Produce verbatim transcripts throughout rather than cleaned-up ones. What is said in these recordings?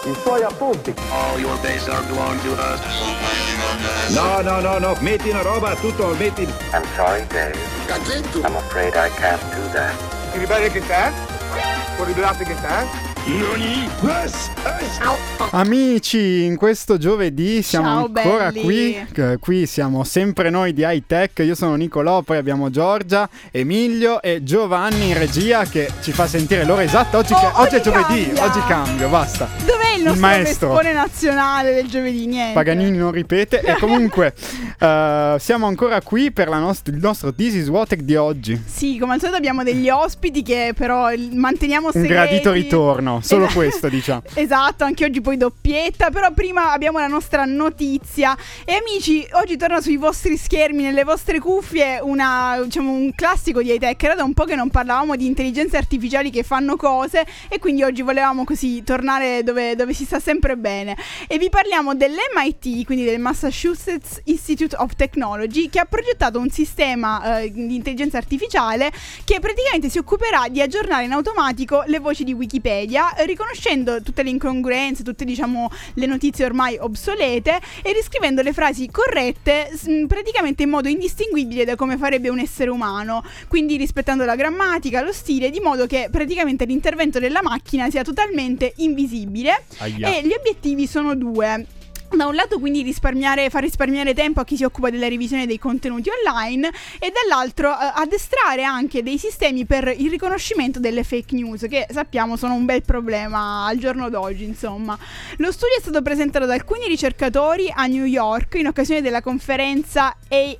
i suoi appunti. All your days are belong to us. No, no, no, no, metti una roba, tutto, metti... I'm sorry, Dave. Cazzetto. I'm afraid I can't do that. Ti ribelli che te? Può ribellarti che te? Amici, in questo giovedì siamo Ciao, ancora belli. qui. Che- Qui siamo sempre noi di High Tech. Io sono Nicolò, poi abbiamo Giorgia, Emilio e Giovanni in regia che ci fa sentire l'ora esatta. Oggi, Oh, che- oggi è oggi giovedì, cambia. oggi cambio, basta. Dov'è il nostro maestro vespone nazionale del giovedì? Niente. Paganini non ripete. E comunque eh, siamo ancora qui per la nost- il nostro This is Watech di oggi. Sì, come al solito abbiamo degli ospiti che però il- manteniamo Un segreti. gradito ritorno, solo Esatto. questo diciamo. Esatto, anche oggi poi doppietta. Però prima abbiamo la nostra notizia. E amici, oggi torna sui vostri schermi, nelle vostre cuffie, una, diciamo, un classico di High Tech. Era da un po' che non parlavamo di intelligenze artificiali che fanno cose, e quindi oggi volevamo così tornare dove, dove si sta sempre bene. E vi parliamo dell'M I T, quindi del Massachusetts Institute of Technology, che ha progettato un sistema eh, di intelligenza artificiale che praticamente si occuperà di aggiornare in automatico le voci di Wikipedia, eh, riconoscendo tutte le incongruenze, tutte, diciamo, le notizie ormai obsolete, e riscrivendo le frasi corrette s- praticamente in modo indistinguibile da come farebbe un essere umano, quindi rispettando la grammatica, lo stile, di modo che praticamente l'intervento della macchina sia totalmente invisibile. Aia. E gli obiettivi sono due. Da un lato, quindi, risparmiare, far risparmiare tempo a chi si occupa della revisione dei contenuti online, e dall'altro eh, addestrare anche dei sistemi per il riconoscimento delle fake news, che sappiamo sono un bel problema al giorno d'oggi, insomma. Lo studio è stato presentato da alcuni ricercatori a New York in occasione della conferenza A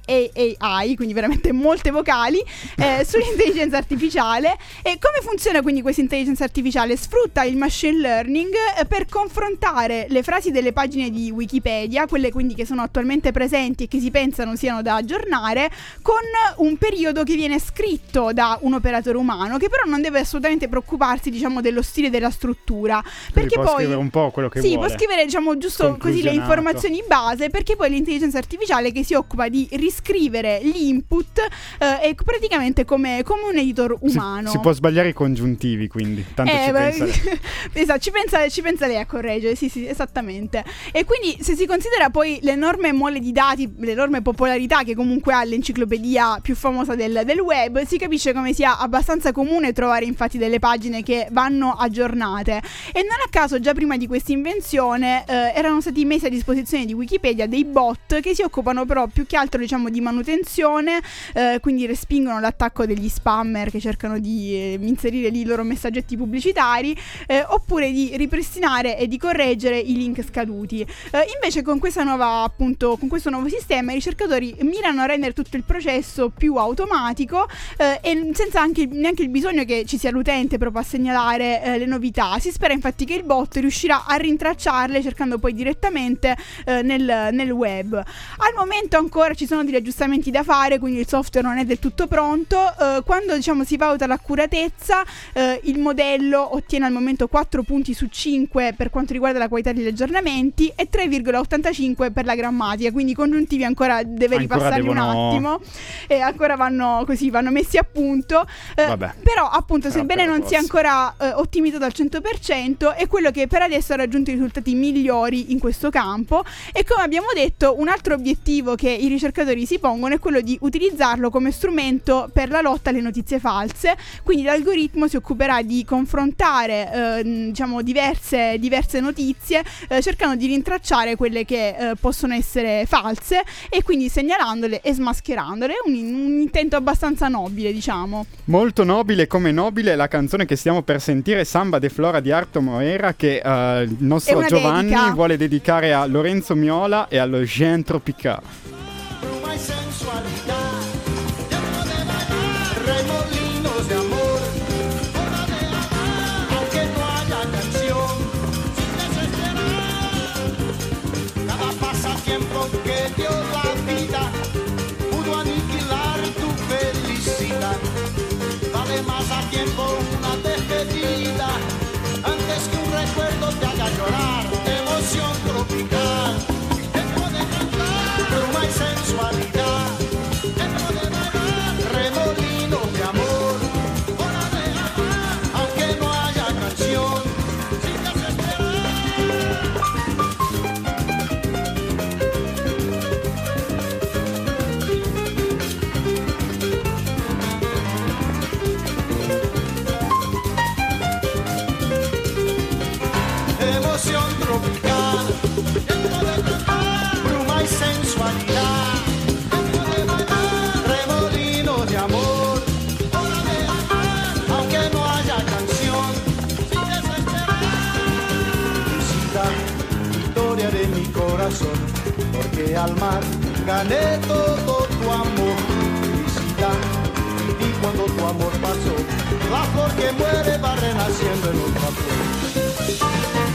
A I, quindi veramente molte vocali, eh, sull'intelligenza artificiale. E come funziona quindi questa intelligenza artificiale? Sfrutta il machine learning eh, per confrontare le frasi delle pagine di Wikipedia, quelle quindi che sono attualmente presenti e che si pensano siano da aggiornare, con un periodo che viene scritto da un operatore umano, che però non deve assolutamente preoccuparsi, diciamo, dello stile e della struttura, perché può poi scrivere un po' quello che sì, vuole. può scrivere, diciamo, giusto così le Conclusionato. informazioni base, perché poi l'intelligenza artificiale che si occupa di riscrivere gli input eh, è praticamente come, come un editor Si- umano. Si, può sbagliare i congiuntivi, quindi tanto Eh, ci beh, pensa lei. esatto, ci pensa, ci pensa lei a correggere, sì sì, esattamente. E quindi, se si considera poi l'enorme mole di dati, l'enorme popolarità che comunque ha l'enciclopedia più famosa del, del web, si capisce come sia abbastanza comune trovare infatti delle pagine che vanno aggiornate. E non a caso già prima di questa invenzione eh, erano stati messi a disposizione di Wikipedia dei bot che si occupano però più che altro, diciamo, di manutenzione, eh, quindi respingono l'attacco degli spammer che cercano di eh, inserire lì i loro messaggetti pubblicitari, eh, oppure di ripristinare e di correggere i link scaduti. Eh, invece con questa nuova, appunto, con questo nuovo sistema i ricercatori mirano a rendere tutto il processo più automatico, eh, e senza anche neanche il bisogno che ci sia l'utente proprio a segnalare eh, le novità. Si spera infatti che il bot riuscirà a rintracciarle cercando poi direttamente eh, nel, nel web. Al momento ancora ci sono degli aggiustamenti da fare, quindi il software non è del tutto pronto. Eh, quando, diciamo, si valuta l'accuratezza, eh, il modello ottiene al momento quattro punti su cinque per quanto riguarda la qualità degli aggiornamenti e tre virgola ottantacinque per la grammatica, quindi i congiuntivi ancora deve Ancora ripassarli devono- un attimo, e ancora vanno così, vanno messi a punto. Eh, Vabbè. però appunto, Però sebbene per la non sia prossima. ancora eh, ottimizzato al cento per cento, è quello che per adesso ha raggiunto i risultati migliori in questo campo. E come abbiamo detto, un altro obiettivo che i ricercatori si pongono è quello di utilizzarlo come strumento per la lotta alle notizie false. Quindi l'algoritmo si occuperà di confrontare eh, diciamo diverse, diverse notizie, eh, cercando di rintracciare quelle che eh, possono essere false, e quindi segnalandole e smascherandole. Un, un intento abbastanza nobile, diciamo. Molto nobile, come nobile la canzone che stiamo per sentire, Samba de Flora di Arto Moera, che eh, il È nostro una Giovanni dedica. vuole dedicare a Lorenzo Miola e allo Jean Tropical. Bruma y sensualidad, lleno de bailar, remolinos de amor, hora de amar, aunque no haya canción, sin desesperar. Cada pasatiempo que dio la vida pudo aniquilar tu felicidad. Vale más a tiempo una despedida antes que un recuerdo te haga llorar. Emoción tropical, dentro de cantar, bruma y sensualidad, dentro de bailar, remolinos de amor, hora de amar, aunque no haya canción, sin desesperar. corazón, porque al mar gané todo tu amor, felicidad. Y cuando tu amor pasó, la flor que muere va renaciendo en otra flor.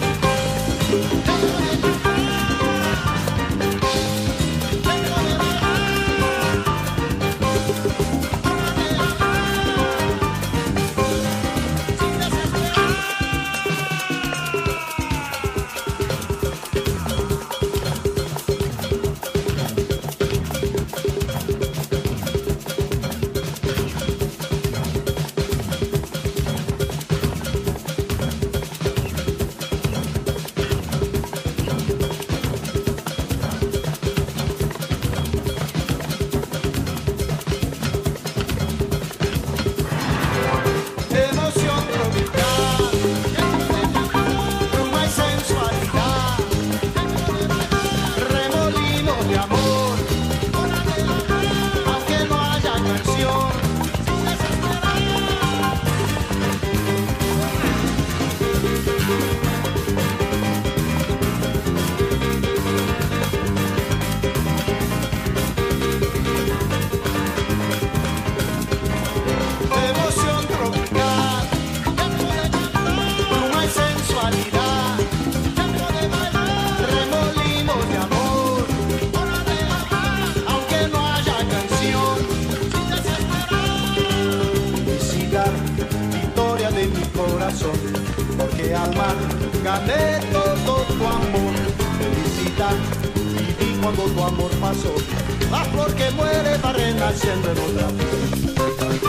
Porque al mar gané todo tu amor, felicidad. Y cuando tu amor pasó, la flor que muere va renaciendo en otra flor.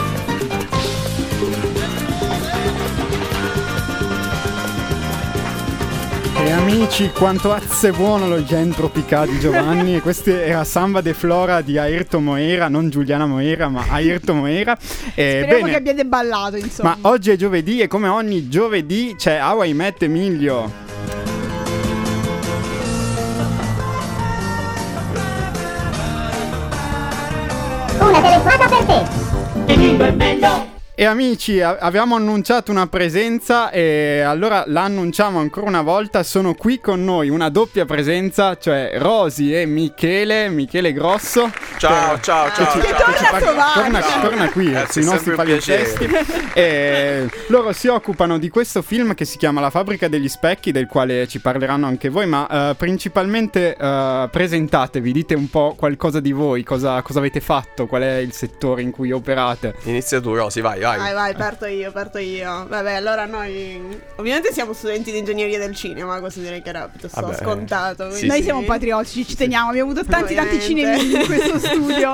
E amici, quanto azze buono lo Yen Tropicà di Giovanni. E questa era Samba de Flora di Ayrton Moera, non Giuliana Moera ma Ayrton Moera. E speriamo bene, che abbiate ballato, insomma. ma oggi è giovedì e come ogni giovedì c'è How I Met Emilio. Una telefonata per te. Emilio è meglio. E amici, a- avevamo annunciato una presenza e allora la annunciamo ancora una volta. Sono qui con noi una doppia presenza, cioè Rosy e Michele, Michele Grosso. Ciao, Per- ciao, ciao, che ci- ciao. che ci Torna a par- trovarci. torna, torna qui Eh, sui sì, nostri sempre un piacere. palinsesti. E loro si occupano di questo film che si chiama La fabbrica degli specchi, del quale ci parleranno anche voi, ma eh, principalmente eh, presentatevi, dite un po' qualcosa di voi, cosa, cosa avete fatto, qual è il settore in cui operate. Inizia tu, Rosy, vai, vai. Vai, vai, parto io, parto io. Vabbè, allora noi ovviamente siamo studenti di ingegneria del cinema, questo direi che era piuttosto Vabbè, scontato. sì, Noi sì. siamo patriottici, ci teniamo, abbiamo avuto tanti tanti Ovviamente. cinemi in questo studio.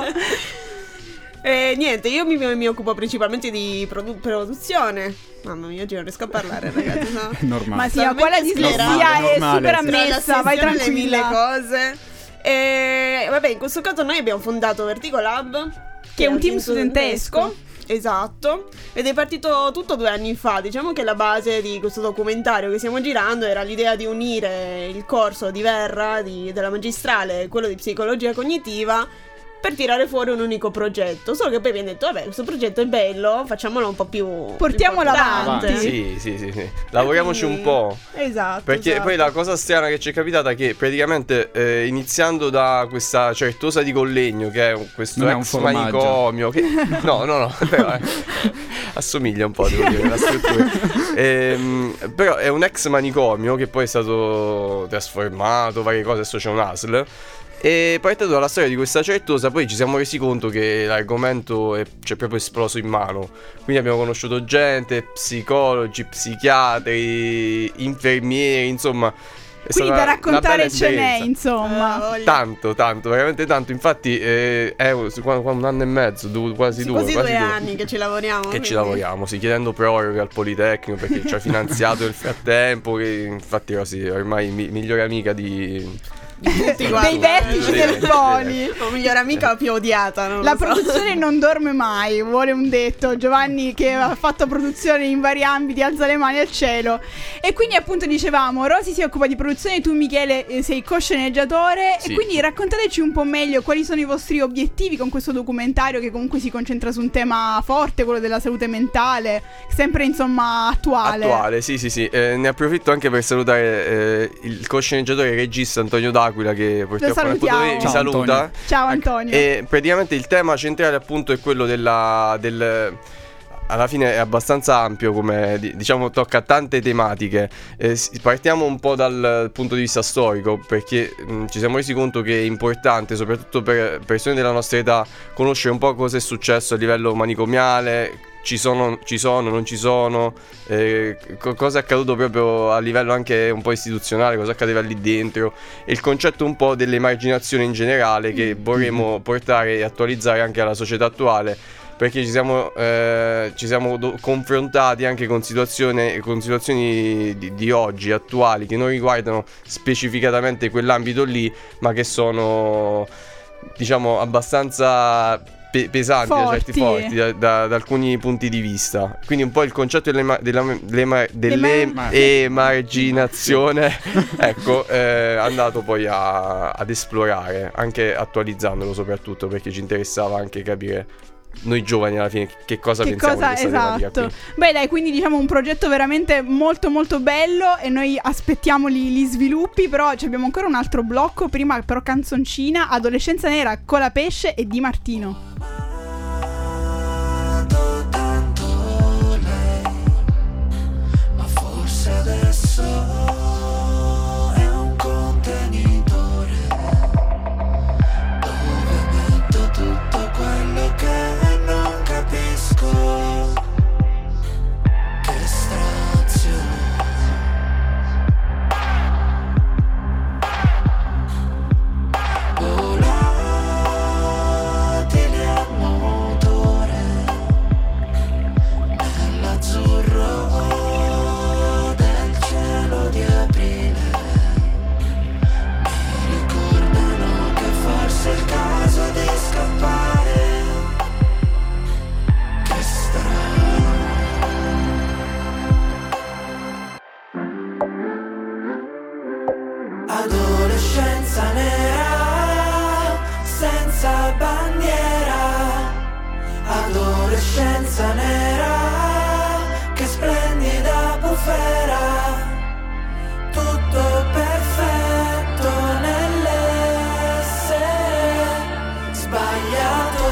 E niente, io mi, mi occupo principalmente di produ- produzione. Mamma mia, oggi non riesco a parlare, ragazzi. No? Normale. Ma sì, ma qua la dislessia Normale, è normale. super Tra la ammessa, vai sessione, le mille tranquilla. cose. E vabbè, in questo caso noi abbiamo fondato Vertigo Lab, Che è un team studentesco. Esatto, ed è partito tutto due anni fa. Diciamo che la base di questo documentario che stiamo girando era l'idea di unire il corso di Verra, di, della magistrale, e quello di psicologia cognitiva, per tirare fuori un unico progetto. Solo che poi abbiamo detto, vabbè, questo progetto è bello, facciamolo un po' più Portiamolo importante. avanti. Sì, sì, sì, sì. Lavoriamoci un po'. Esatto. Perché esatto. poi la cosa strana che ci è capitata è che praticamente eh, iniziando da questa certosa di Collegno, che è un- questo Non è un ex formaggio. manicomio che, no no no però, eh, assomiglia un po', devo dire, la struttura. Ehm, però è un ex manicomio che poi è stato trasformato, varie cose, adesso c'è un A S L. E partendo dalla storia di questa certosa, poi ci siamo resi conto che l'argomento è cioè, proprio esploso in mano. Quindi abbiamo conosciuto gente, psicologi, psichiatri, infermieri, insomma. È Quindi stata da una raccontare bella ce n'è, esperienza. insomma. Eh, Tanto, tanto, veramente tanto. Infatti eh, è un qua- qua un anno e mezzo, due- quasi Sì, due, quasi due due. anni che ci lavoriamo. Che quindi- ci lavoriamo, sì, chiedendo proroghe al Politecnico perché ci ha finanziato nel frattempo. Che infatti Rosy ormai mi- migliore amica di tutti Dei quanti. vertici Sì, del sì. Poli. La migliore amica più odiata, non lo La so. produzione non dorme mai, vuole un detto. Giovanni che ha fatto produzione in vari ambiti alza le mani al cielo. E quindi appunto dicevamo, Rosy si occupa di produzione, tu Michele eh, sei co-sceneggiatore. Sì. E quindi raccontateci un po' meglio quali sono i vostri obiettivi con questo documentario che comunque si concentra su un tema forte, quello della salute mentale, sempre insomma attuale. Attuale, sì, sì, sì. Eh, ne approfitto anche per salutare eh, il co-sceneggiatore e regista Antonio Daco, dell'Aquila che purtroppo non salutiamo. potevi, vi Ciao, saluta. Antonio. Ciao Antonio. E praticamente il tema centrale appunto è quello della del alla fine è abbastanza ampio, come diciamo tocca tante tematiche. Eh, partiamo un po' dal punto di vista storico, perché mh, ci siamo resi conto che è importante, soprattutto per persone della nostra età, conoscere un po' cosa è successo a livello manicomiale. Ci sono, ci sono, non ci sono, eh, co- cosa è accaduto proprio a livello anche un po' istituzionale, cosa accadeva lì dentro, e il concetto un po' dell'emarginazione in generale che vorremmo portare e attualizzare anche alla società attuale, perché ci siamo, eh, ci siamo do- confrontati anche con, situazione, con situazioni di, di oggi, attuali, che non riguardano specificatamente quell'ambito lì, ma che sono, diciamo, abbastanza pe- pesanti, da certi forti, da, da, da alcuni punti di vista. Quindi un po' il concetto dell'ema- della- dell'ema- dell'emarginazione ecco, è andato poi a, ad esplorare, anche attualizzandolo soprattutto, perché ci interessava anche capire noi giovani alla fine che cosa che pensiamo cosa, di questa tematica esatto. qui. Beh dai, quindi diciamo un progetto veramente molto molto bello, e noi aspettiamo gli, gli sviluppi. Però abbiamo ancora un altro blocco. Prima però canzoncina, Adolescenza Nera, Colapesce e Di Martino. Ma forse adesso è un contenitore dove metto tutto quello che non capisco. Che strazio. Volatili a motore nell'azzurro del cielo di aprile. Mi ricordano che forse è il caso di scappare. Che strano. Adolescenza nera, senza bandiera. Adolescenza nera, che splendida bufera. Tutto perfetto nell'essere sbagliato.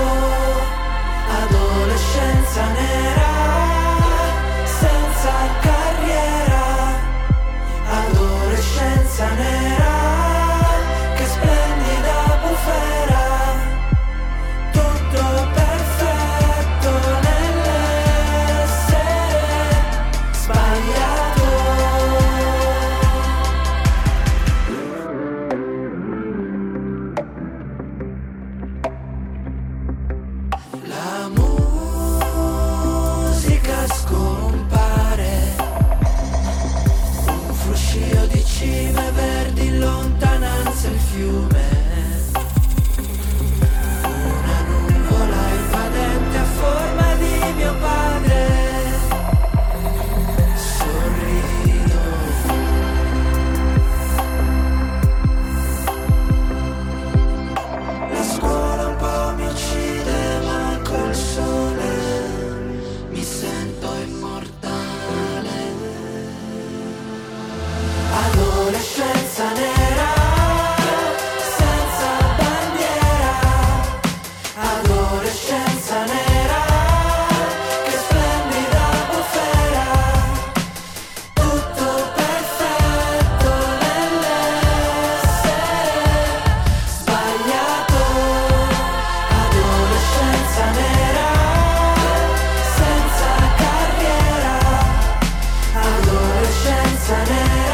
Adolescenza nera, senza carriera. Adolescenza nera, che splendida bufera. Tutto perfetto nell'essere sbagliato. La musica scompare, un fruscio di cime verdi in lontananza il fiume. Una nuvola invadente a forma di mio padre. Sorrido. La scuola un po' mi uccide, ma col sole mi sento immortale. Adolescenza nera, senza bandiera. Adolescenza nera, che splendida bufera. Tutto perfetto nell'essere sbagliato. Adolescenza nera, senza carriera. Adolescenza nera,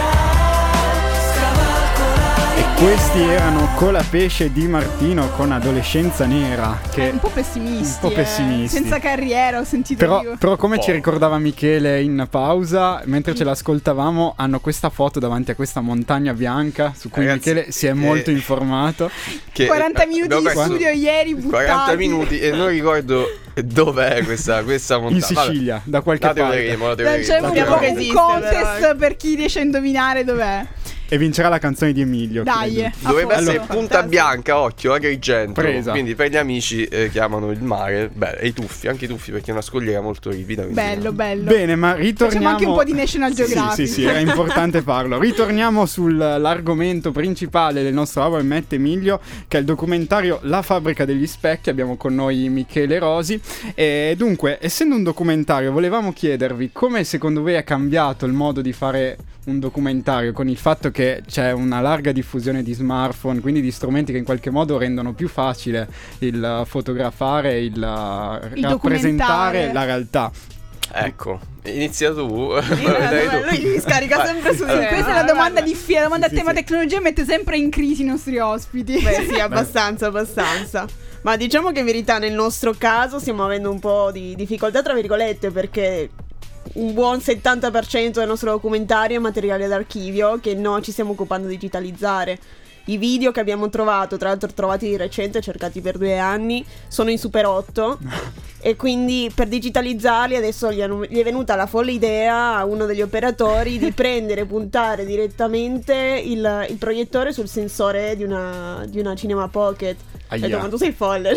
E questi erano Colapesce Di Martino con Adolescenza Nera, che Un po' pessimisti, un po' eh. pessimisti. Senza carriera, ho sentito Però, io. però come Oh. ci ricordava Michele in pausa, mentre ce l'ascoltavamo, hanno questa foto davanti a questa montagna bianca su cui Ragazzi, Michele si è molto eh, informato. Che, quaranta eh, minuti abbiamo di perso studio ieri buttati. quaranta minuti e non ricordo dov'è questa, questa montagna. In Sicilia, da qualche La parte. troveremo, la Dai, troveremo. c'è un, Sappiamo che un esiste, contest però. per chi riesce a indovinare dov'è. E vincerà la canzone di Emilio. Dai, credo. a Dovrebbe posto. essere Punta Bianca, occhio, Agrigento. Presa. Quindi per gli amici eh, chiamano il mare. Beh, e i tuffi, anche i tuffi, perché è una scogliera molto ripida. quindi- Bello, bello. Bene, ma ritorniamo. Facciamo anche un po' di National Sì, Geographic. Sì, sì, era importante farlo. Ritorniamo sull'argomento principale del nostro How I Met Emilio, che è il documentario La fabbrica degli specchi. Abbiamo con noi Michele Rosi. E dunque, essendo un documentario, volevamo chiedervi come secondo voi è cambiato il modo di fare un documentario con il fatto che c'è una larga diffusione di smartphone, quindi di strumenti che in qualche modo rendono più facile il fotografare, il, Il rappresentare documentare. la realtà. Ecco, inizia tu. Dai, Dai tu. lui li scarica sempre su Sì, te. questa è la Ah, domanda guarda. difficile, la domanda Sì, a tema sì. tecnologia mette sempre in crisi i nostri ospiti. Beh, sì, abbastanza, abbastanza. Ma diciamo che in verità nel nostro caso stiamo avendo un po' di difficoltà, tra virgolette, perché un buon settanta per cento del nostro documentario è materiale d'archivio che noi ci stiamo occupando di digitalizzare. I video che abbiamo trovato, tra l'altro trovati di recente, cercati per due anni, sono in Super otto e quindi per digitalizzarli adesso gli, hanno- gli è venuta la folle idea a uno degli operatori di prendere e puntare direttamente il, il proiettore sul sensore di una, di una Cinema Pocket. Ho Aia. detto, ma tu sei folle.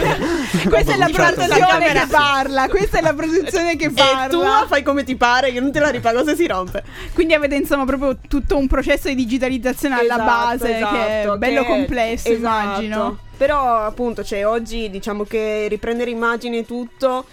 Questa è la bruciato. produzione che parla, questa è la produzione che E tu parla. fai come ti pare, io non te la ripago se si rompe. Quindi avete insomma proprio tutto un processo di digitalizzazione alla Esatto, base che è esatto, bello che- complesso, esatto. immagino. Però appunto, cioè, oggi diciamo che riprendere immagini e tutto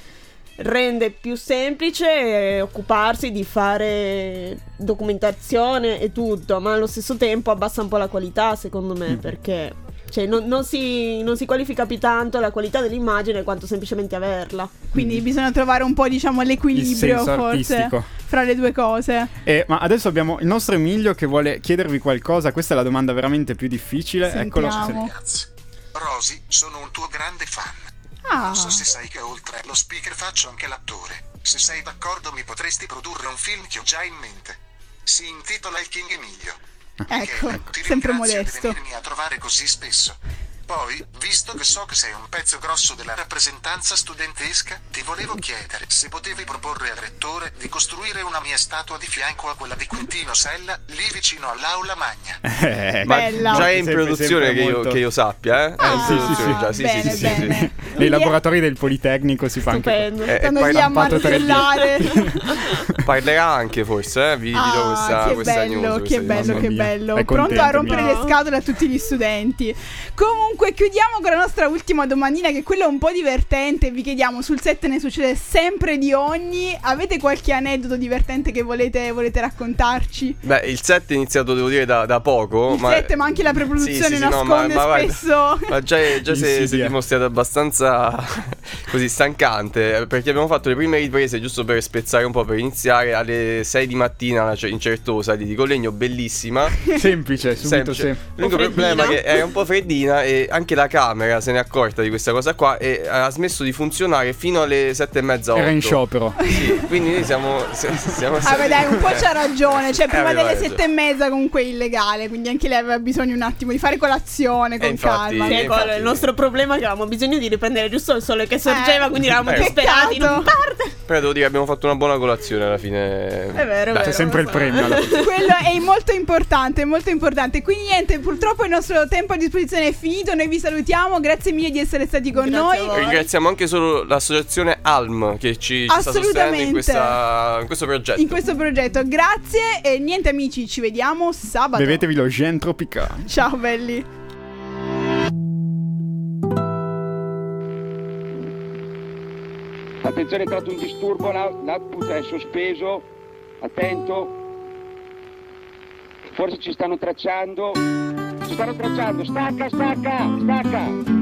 rende più semplice eh, occuparsi di fare documentazione e tutto, ma allo stesso tempo abbassa un po' la qualità, secondo me, perché cioè, non, non si, non si qualifica più tanto la qualità dell'immagine quanto semplicemente averla. Quindi bisogna trovare un po', diciamo, l'equilibrio senso forse artistico. fra le due cose. Eh, ma adesso abbiamo il nostro Emilio che vuole chiedervi qualcosa. Questa è la domanda veramente più difficile. Sentiamo. Eccolo. Ragazzi, Rosy, sono un tuo grande fan. Ah, Non so se sai che oltre allo speaker faccio anche l'attore. Se sei d'accordo mi potresti produrre un film che ho già in mente. Si intitola Il King Emilio. ecco, Michele, ti sempre ringrazio modesto. di venirmi a trovare così spesso. Poi, visto che so che sei un pezzo grosso della rappresentanza studentesca, ti volevo chiedere se potevi proporre al rettore di costruire una mia statua di fianco a quella di Quintino Sella, lì vicino all'aula magna. Eh, Ma Bella. già è in Sempre, produzione sempre che io, molto. che io sappia, eh? È Ah, in produzione sì, sì, già, sì, bene, sì, sì, sì, bene. sì. Nei Quindi laboratori del Politecnico si fa anche. Stupendo. Eh, stanno poi lì a stampato tre D. martellare. Parlerà anche forse, eh? Vi, vi do Ah, questa, che questa bello, news, che questa bello, news. che mia. bello. È Pronto contento, a rompere Emilio. le scatole a tutti gli studenti. Comunque, chiudiamo con la nostra ultima domandina, che è quella un po' divertente. Vi chiediamo: sul set ne succede sempre di ogni. Avete qualche aneddoto divertente che volete, volete raccontarci? Beh, il set è iniziato, devo dire, da, da poco. Il ma... set, ma anche la preproduzione Sì, sì, sì, no, nasconde ma- ma guarda, spesso. Ma già, è- già si, è, si è Insidia. dimostrato abbastanza così stancante, eh, perché abbiamo fatto le prime riprese, giusto per spezzare un po', per iniziare alle sei di mattina, cioè in Certosa di Colegno, bellissima. Semplice, subito Semplice. sem- L'unico Un problema è freddino. che era un po' freddina e anche la camera se n'è accorta di questa cosa qua e ha smesso di funzionare fino alle sette e mezza, Era in otto. sciopero. Sì, quindi noi siamo, se- siamo Ah, beh, dai, un po' c'ha ragione. Cioè, Eh, prima aveva delle ragione. sette e mezza, comunque è illegale. Quindi anche lei aveva bisogno un attimo di fare colazione con Eh, infatti- calma. Sì, Eh, ecco, infatti- il nostro problema è che avevamo bisogno di riprendere giusto il sole che sorgeva, Eh, quindi eravamo eh. disperati. Peccato. Non parte. Però devo dire che abbiamo fatto una buona colazione alla fine. È vero, è Dai, vero. C'è sempre il lo so. premio alla fine. Quello è molto importante, molto importante. Quindi niente, purtroppo il nostro tempo a disposizione è finito. Noi vi salutiamo, grazie mille di essere stati con Grazie a noi. voi. Ringraziamo anche solo l'associazione A L M che ci, ci sta sostenendo Assolutamente. in, questa, in questo progetto. In questo progetto, grazie e niente amici, ci vediamo sabato. Bevetevi lo Gen Tropical. Ciao belli. Attenzione, è tratto un disturbo, l'out- l'output è sospeso, attento. Forse ci stanno tracciando. Ci stanno tracciando, stacca, stacca, stacca.